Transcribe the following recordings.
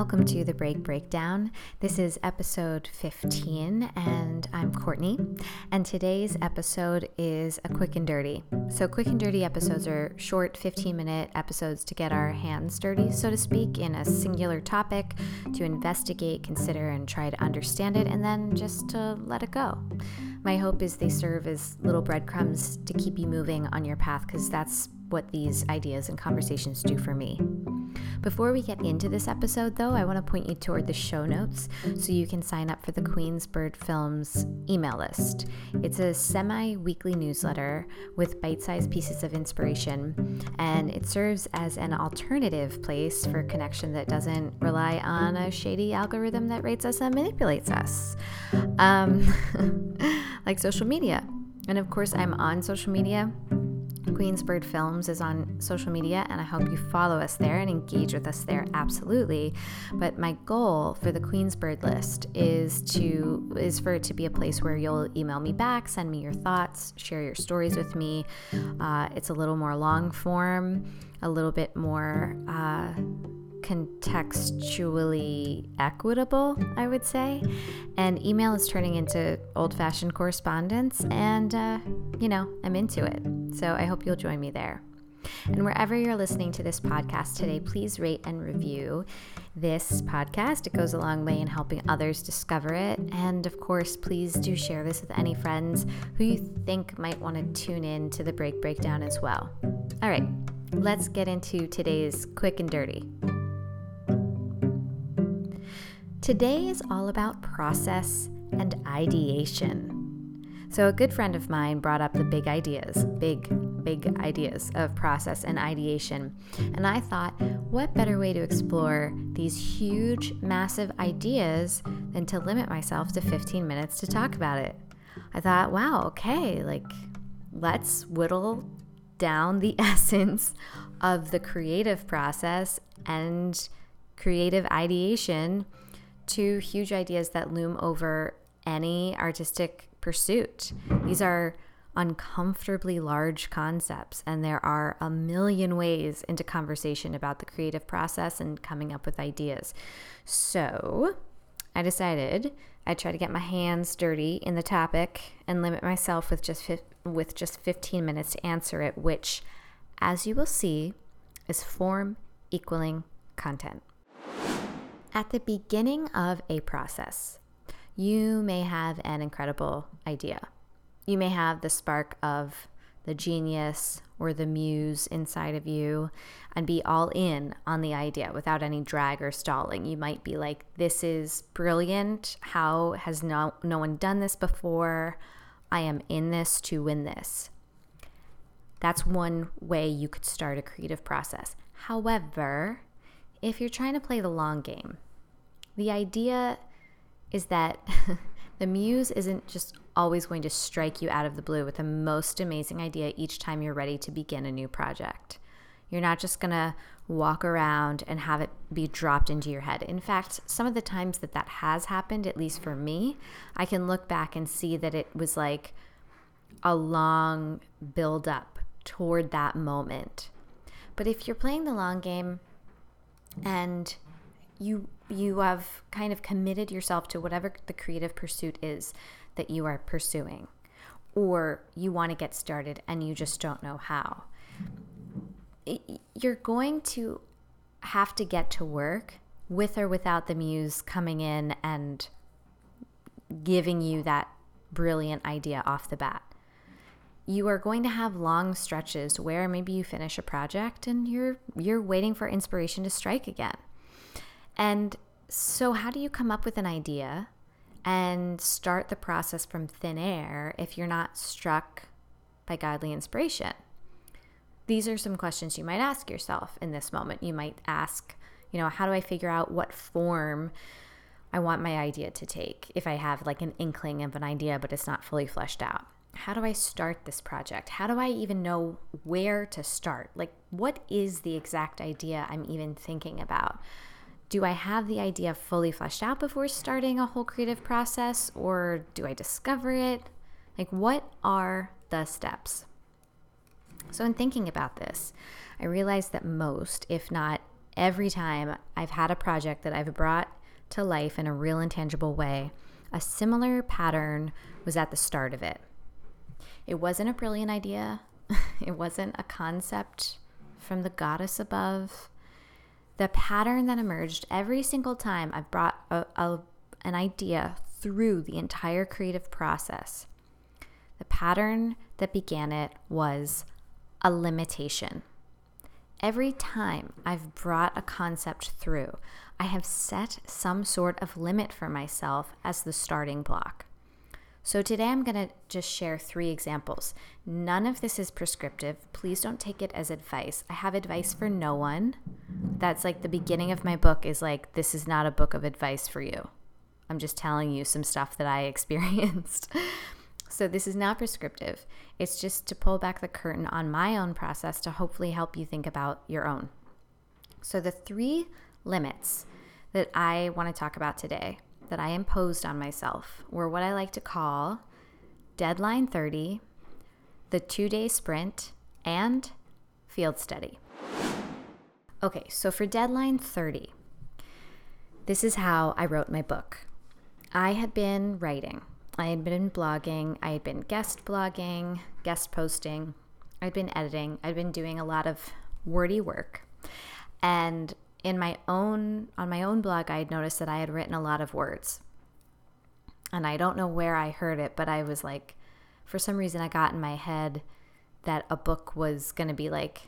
Welcome to the Break Breakdown. This is episode 15, and I'm Courtney. And today's episode is a quick and dirty. So quick and dirty episodes are short 15-minute episodes to get our hands dirty, so to speak, in a singular topic, to investigate, consider, and try to understand it, and then just to let it go. My hope is they serve as little breadcrumbs to keep you moving on your path, because that's what these ideas and conversations do for me. Before we get into this episode, though, I want to point you toward the show notes so you can sign up for the Queensbird Films email list. It's a semi-weekly newsletter with bite-sized pieces of inspiration, and it serves as an alternative place for connection that doesn't rely on a shady algorithm that rates us and manipulates us, like social media. And of course, I'm on social media. Queensbird Films is on social media, and I hope you follow us there and engage with us there, absolutely. But my goal for the Queensbird list is for it to be a place where you'll email me back, send me your thoughts, share your stories with me. It's a little more long form, a little bit more contextually equitable, I would say. And email is turning into old-fashioned correspondence, and I'm into it. So I hope you'll join me there. And wherever you're listening to this podcast today, please rate and review this podcast. It goes a long way in helping others discover it. And of course, please do share this with any friends who you think might want to tune in to the Break Breakdown as well. All right, let's get into today's quick and dirty. Today is all about process and ideation. So a good friend of mine brought up the big ideas of process and ideation. And I thought, what better way to explore these huge, massive ideas than to limit myself to 15 minutes to talk about it? I thought, wow, okay, let's whittle down the essence of the creative process and creative ideation to huge ideas that loom over any artistic pursuit. These are uncomfortably large concepts, and there are a million ways into conversation about the creative process and coming up with ideas. So I decided I'd try to get my hands dirty in the topic and limit myself with just 15 minutes to answer it, which, as you will see, is form equaling content. At the beginning of a process, you may have an incredible idea. You may have the spark of the genius or the muse inside of you and be all in on the idea without any drag or stalling. You might be like, this is brilliant. How has no one done this before? I am in this to win this. That's one way you could start a creative process. However, if you're trying to play the long game, the idea is that the muse isn't just always going to strike you out of the blue with the most amazing idea each time you're ready to begin a new project. You're not just going to walk around and have it be dropped into your head. In fact, some of the times that has happened, at least for me, I can look back and see that it was like a long build up toward that moment. But if you're playing the long game and you have kind of committed yourself to whatever the creative pursuit is that you are pursuing, or you want to get started and you just don't know how, you're going to have to get to work with or without the muse coming in and giving you that brilliant idea off the bat. You are going to have long stretches where maybe you finish a project and you're waiting for inspiration to strike again. And so how do you come up with an idea and start the process from thin air if you're not struck by godly inspiration? These are some questions you might ask yourself in this moment. You might ask, how do I figure out what form I want my idea to take if I have like an inkling of an idea but it's not fully fleshed out? How do I start this project? How do I even know where to start? Like, what is the exact idea I'm even thinking about? Do I have the idea fully fleshed out before starting a whole creative process, or do I discover it? Like, what are the steps? So in thinking about this, I realized that most, if not every time I've had a project that I've brought to life in a real intangible way, a similar pattern was at the start of it. It wasn't a brilliant idea. It wasn't a concept from the goddess above. The pattern that emerged every single time I've brought an idea through the entire creative process, the pattern that began it was a limitation. Every time I've brought a concept through, I have set some sort of limit for myself as the starting block. So today I'm going to just share 3 examples. None of this is prescriptive. Please don't take it as advice. I have advice for no one. That's like the beginning of my book is like, this is not a book of advice for you. I'm just telling you some stuff that I experienced. So this is not prescriptive. It's just to pull back the curtain on my own process to hopefully help you think about your own. So the 3 limits that I want to talk about today that I imposed on myself were what I like to call deadline 30, the 2-day sprint, and field study. Okay, so for deadline 30, this is how I wrote my book. I had been writing. I had been blogging. I had been guest blogging, guest posting. I'd been editing. I'd been doing a lot of wordy work. And on my own blog, I had noticed that I had written a lot of words. And I don't know where I heard it, but I was like, for some reason I got in my head that a book was going to be like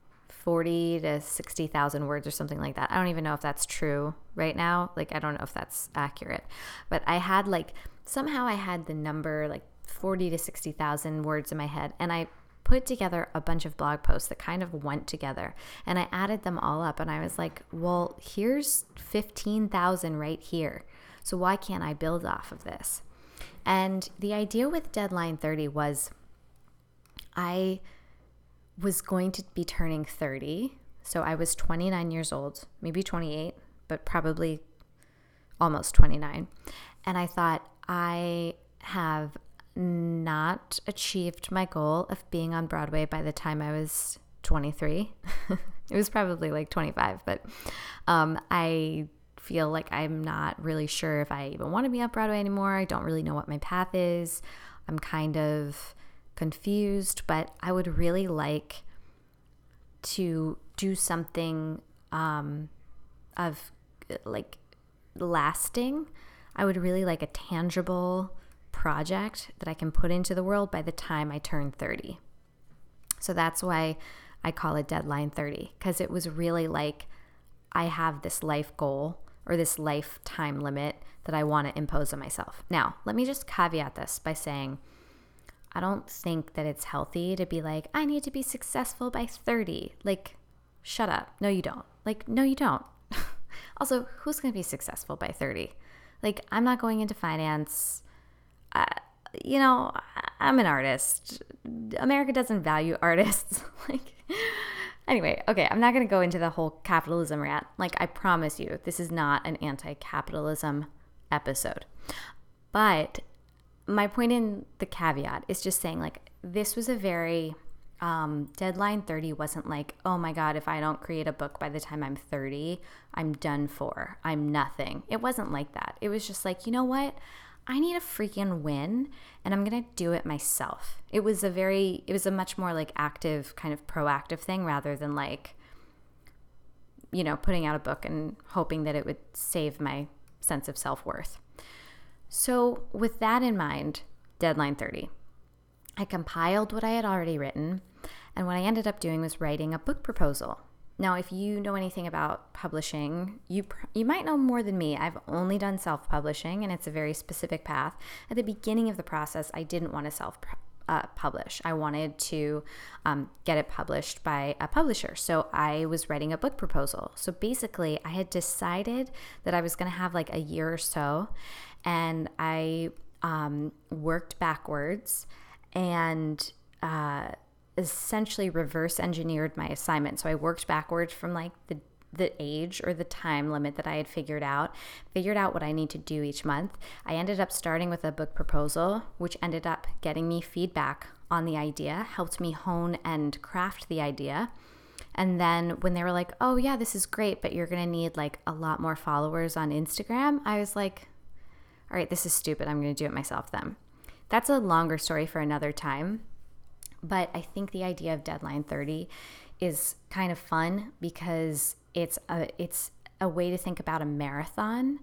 40 to 60,000 words or something like that. I don't even know if that's true right now. Like, I don't know if that's accurate. But I had somehow I had the number like 40 to 60,000 words in my head. And I put together a bunch of blog posts that kind of went together. And I added them all up. And I was like, well, here's 15,000 right here. So why can't I build off of this? And the idea with deadline 30 was I was going to be turning 30. So I was 29 years old, maybe 28, but probably almost 29. And I thought, I have not achieved my goal of being on Broadway by the time I was 23. It was probably like 25, but I feel like I'm not really sure if I even want to be on Broadway anymore. I don't really know what my path is. I'm kind of confused, but I would really like to do something of like lasting. I would really like a tangible project that I can put into the world by the time I turn 30. So that's why I call it deadline 30, because it was really like I have this life goal or this lifetime limit that I want to impose on myself. Now, let me just caveat this by saying I don't think that it's healthy to be like, I need to be successful by 30. Like, shut up. No, you don't. Like, no, you don't. Also, who's going to be successful by 30? Like, I'm not going into finance. I'm an artist. America doesn't value artists. Anyway, okay, I'm not going to go into the whole capitalism rant. Like, I promise you, this is not an anti-capitalism episode. But my point in the caveat is just saying, like, this was a very deadline 30 wasn't like, oh my God, if I don't create a book by the time I'm 30, I'm done for. I'm nothing. It wasn't like that. It was just like, you know what? I need a freaking win and I'm going to do it myself. It was a much more like active, kind of proactive thing rather than like, putting out a book and hoping that it would save my sense of self-worth. So with that in mind, deadline 30, I compiled what I had already written, and what I ended up doing was writing a book proposal. Now, if you know anything about publishing, you might know more than me. I've only done self-publishing, and it's a very specific path. At the beginning of the process, I didn't want to self-publish. I wanted to get it published by a publisher. So I was writing a book proposal. So basically, I had decided that I was going to have like a year or so, and I worked backwards and essentially reverse engineered my assignment. So I worked backwards from like the age or the time limit that I had figured out what I need to do each month. I ended up starting with a book proposal, which ended up getting me feedback on the idea, helped me hone and craft the idea. And then when they were like, oh yeah, this is great, but you're going to need like a lot more followers on Instagram, I was like, all right, this is stupid. I'm going to do it myself then. That's a longer story for another time. But I think the idea of Deadline 30 is kind of fun because it's a way to think about a marathon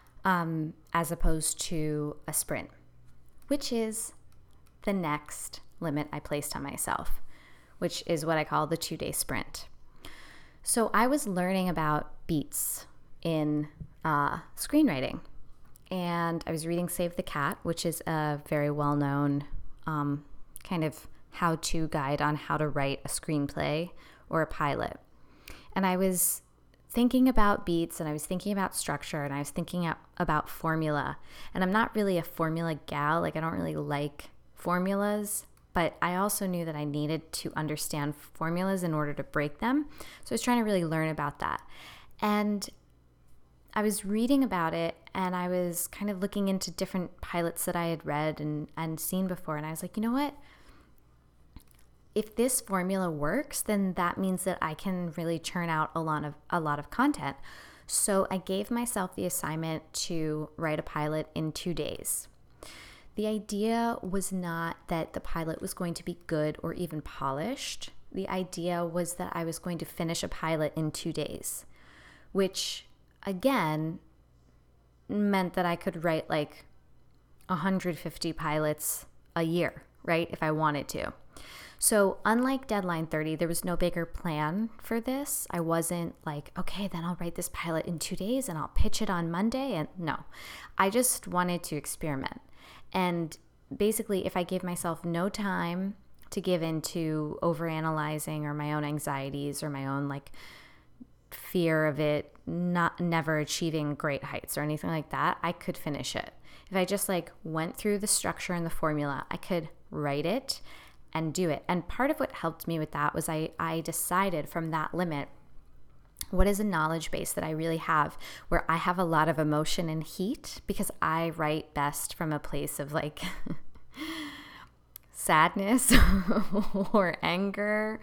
as opposed to a sprint, which is the next limit I placed on myself, which is what I call the 2-day sprint. So I was learning about beats in screenwriting, and I was reading Save the Cat, which is a very well-known kind of how-to guide on how to write a screenplay or a pilot. And I was thinking about beats, and I was thinking about structure, and I was thinking about formula. And I'm not really a formula gal. Like, I don't really like formulas, but I also knew that I needed to understand formulas in order to break them. So I was trying to really learn about that. And I was reading about it, and I was kind of looking into different pilots that I had read and seen before. And I was like, you know what? If this formula works, then that means that I can really churn out a lot of content. So I gave myself the assignment to write a pilot in 2 days. The idea was not that the pilot was going to be good or even polished. The idea was that I was going to finish a pilot in 2 days, which again meant that I could write like 150 pilots a year, right? If I wanted to. So unlike Deadline 30, there was no bigger plan for this. I wasn't like, okay, then I'll write this pilot in 2 days and I'll pitch it on Monday. And no, I just wanted to experiment. And basically, if I gave myself no time to give into overanalyzing or my own anxieties or my own like fear of it never achieving great heights or anything like that, I could finish it. If I just like went through the structure and the formula, I could write it and do it. And part of what helped me with that was I decided from that limit, what is a knowledge base that I really have where I have a lot of emotion and heat, because I write best from a place of like sadness or anger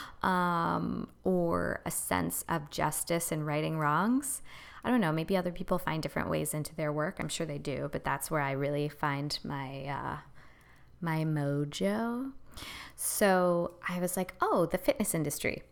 or a sense of justice in righting wrongs. I don't know, maybe other people find different ways into their work. I'm sure they do, but that's where I really find my my mojo. So I was like, oh, the fitness industry.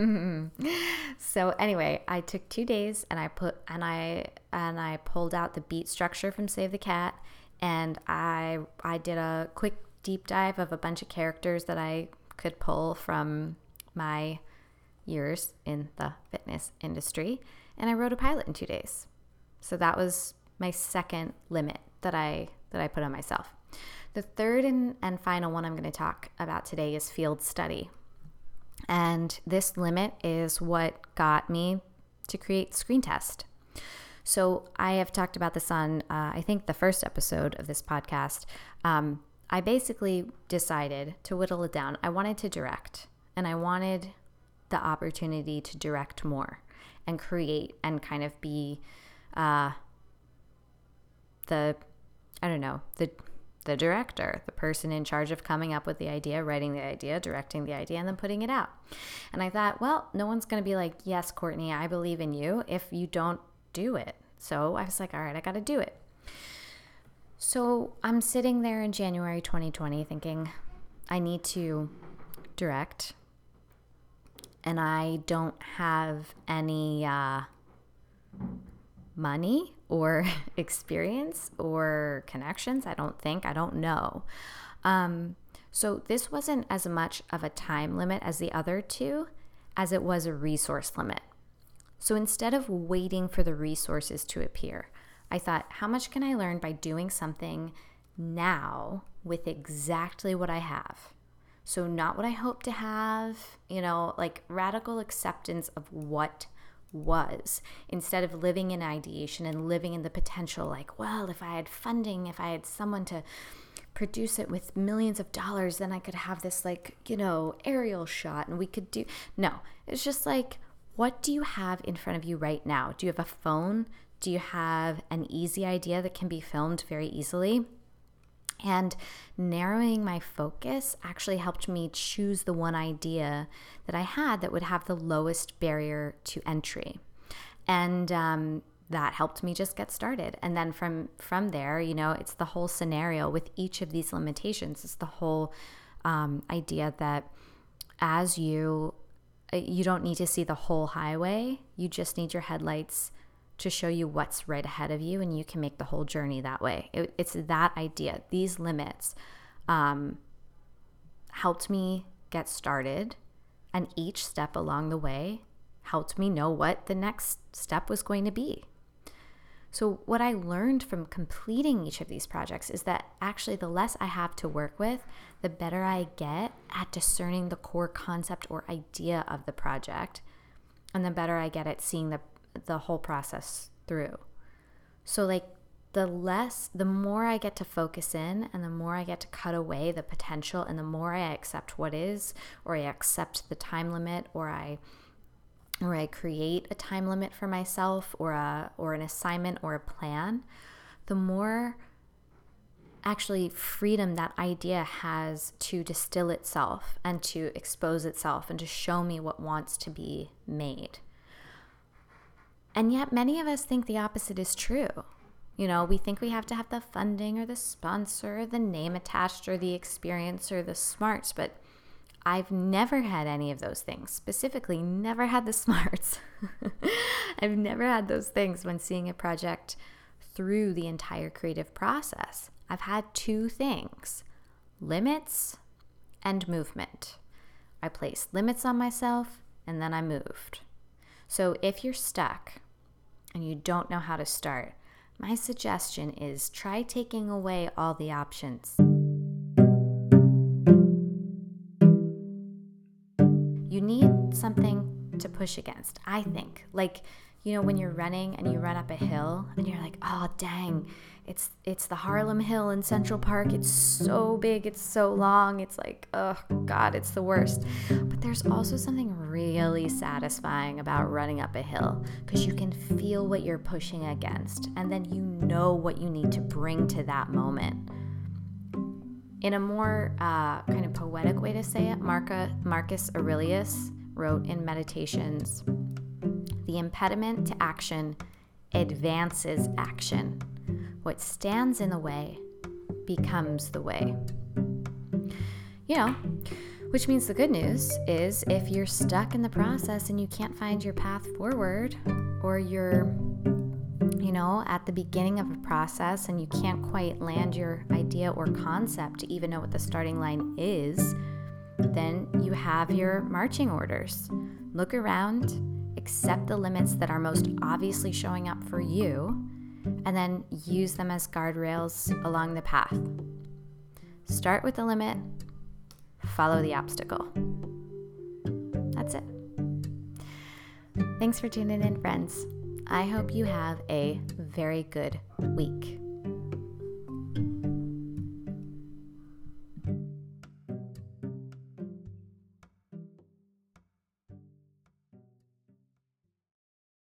So anyway, I took 2 days and I pulled out the beat structure from Save the Cat, and I did a quick deep dive of a bunch of characters that I could pull from my years in the fitness industry, and I wrote a pilot in 2 days. So that was my second limit that I put on myself. The third and final one I'm going to talk about today is field study. And this limit is what got me to create Screen Test. So I have talked about this on, I think, the first episode of this podcast. I basically decided to whittle it down. I wanted to direct, and I wanted the opportunity to direct more and create and kind of be the director, the person in charge of coming up with the idea, writing the idea, directing the idea, and then putting it out. And I thought, well, no one's going to be like, yes, Courtney, I believe in you if you don't do it. So I was like, all right, I got to do it. So I'm sitting there in January 2020 thinking, I need to direct, and I don't have any money or experience or connections. I don't know. So this wasn't as much of a time limit as the other two as it was a resource limit. So instead of waiting for the resources to appear, I thought, how much can I learn by doing something now with exactly what I have? So not what I hope to have, like radical acceptance of what was, instead of living in ideation and living in the potential, like, well, if I had funding, if I had someone to produce it with millions of dollars, then I could have this aerial shot and we could do. No, it's just like, what do you have in front of you right now? Do you have a phone? Do you have an easy idea that can be filmed very easily? And narrowing my focus actually helped me choose the one idea that I had that would have the lowest barrier to entry. And that helped me just get started. And then from there, it's the whole scenario with each of these limitations. It's the whole idea that as you don't need to see the whole highway. You just need your headlights to show you what's right ahead of you, and you can make the whole journey that way. It's that idea. These limits helped me get started, and each step along the way helped me know what the next step was going to be. So what I learned from completing each of these projects is that actually the less I have to work with, the better I get at discerning the core concept or idea of the project, and the better I get at seeing the whole process through. So like the more I get to focus in, and the more I get to cut away the potential, and the more I accept what is, or I accept the time limit, or I create a time limit for myself, or an assignment or a plan, the more actually freedom that idea has to distill itself and to expose itself and to show me what wants to be made. And yet many of us think the opposite is true. We think we have to have the funding or the sponsor, the name attached, or the experience or the smarts, but I've never had any of those things. Specifically, never had the smarts. I've never had those things when seeing a project through the entire creative process. I've had two things: limits and movement. I placed limits on myself, and then I moved. So if you're stuck and you don't know how to start, my suggestion is try taking away all the options. You need something to push against, I think. Like, when you're running and you run up a hill and you're like, oh, dang, it's the Harlem Hill in Central Park. It's so big. It's so long. It's like, oh, God, it's the worst. But there's also something really satisfying about running up a hill, because you can feel what you're pushing against, and then you know what you need to bring to that moment. In a more kind of poetic way to say it, Marcus Aurelius wrote in Meditations, "The impediment to action advances action. What stands in the way becomes the way." Which means the good news is if you're stuck in the process and you can't find your path forward, or you're at the beginning of a process and you can't quite land your idea or concept to even know what the starting line is, then you have your marching orders. Look around, accept the limits that are most obviously showing up for you, and then use them as guardrails along the path. Start with the limit, follow the obstacle. That's it. Thanks for tuning in, friends. I hope you have a very good week.